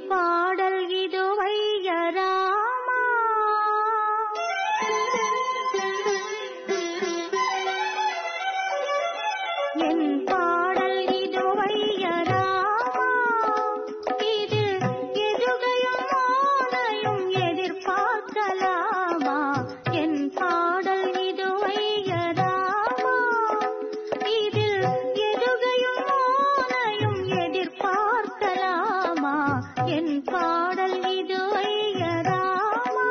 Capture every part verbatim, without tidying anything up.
பாடல் இது வையராமா. என் பாடல் இது வையராமா. இது எதுகையும் மோனையும் எதிர்பார்க்கலாமா. என் பாடல் இது வையராமா. இதில் எதுகையும் மோனையும் எதிர்பார்க்கலாமா. என் பாடல் இது வையராமா.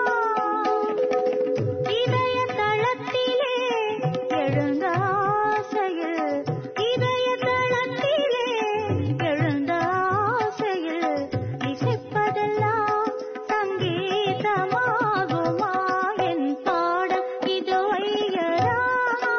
இதய தளத்திலே எழுந்த ஆசையில், இதய தளத்திலே எழுந்த ஆசையில் இசைப்பதெல்லாம் சங்கீதமாகுமா. என் பாடல் இது வையராமா.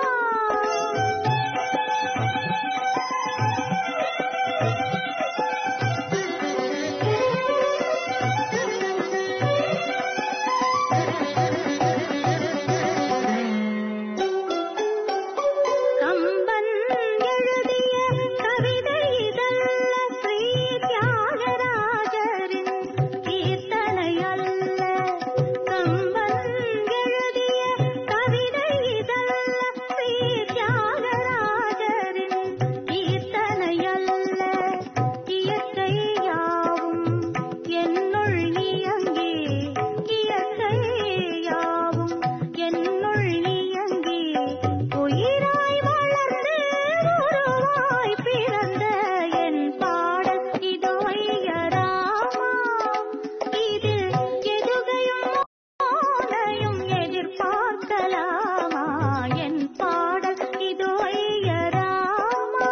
கம்பன் எழுதிய கவிதை இதல்ல, ஸ்ரீ தியாகராஜரின் கீர்த்தனை அல்ல. கம்பன் எழுதிய கவிதை இதல்ல, ஸ்ரீ தியாகராஜரின் கீர்த்தனை அல்ல. இயற்கை யாவும் என்னுள் இயங்கி, இயற்கை யாவும் என்னுள் இயங்கி உயிராய் வளர்ந்து உருவாய் பிறந்த என் பாடல் இது வையராமா. இது எதுகையும் மோனையும் எதிர்பார்க்கலாமா. என் பாடல் இது வையராமா.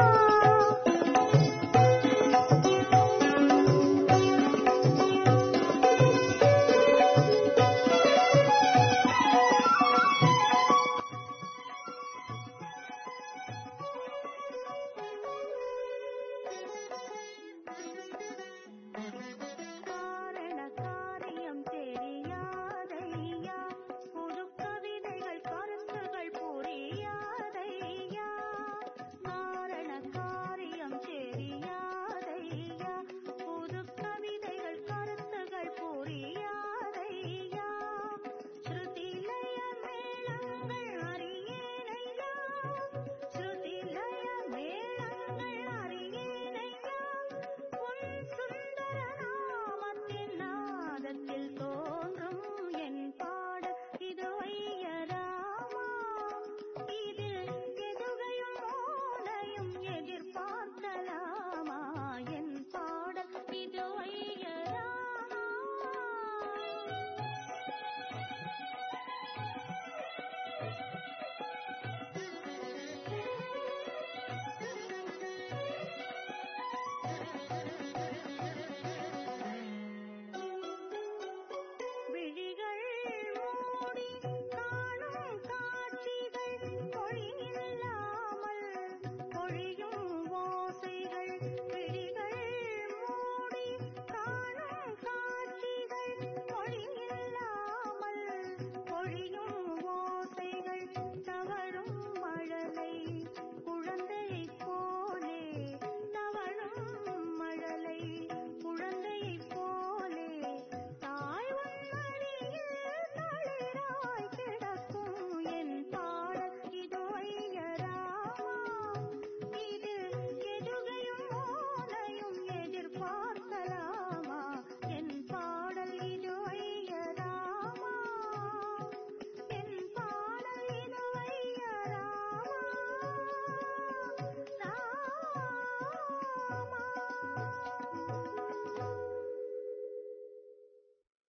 காரண காரியம் தெரியாதையா, புது கவிதைகள் கருத்துகள் புரியாதையா. காரண காரியம் தெரியாதையா, புது கவிதைகள் கருத்துகள் புரியாதையா. ஸ்ருதிலய மேளங்கள் அறியேனையா, ஸ்ருதிலய மேளங்கள் அறியேனையா. உன் சுந்தர நாமத்தின் நாதத்தில் தோன்றும் என் பாடல் இது வையராமா. இதில் எதுகையும் மோனையும் எதிர்பார்க்கலாம்.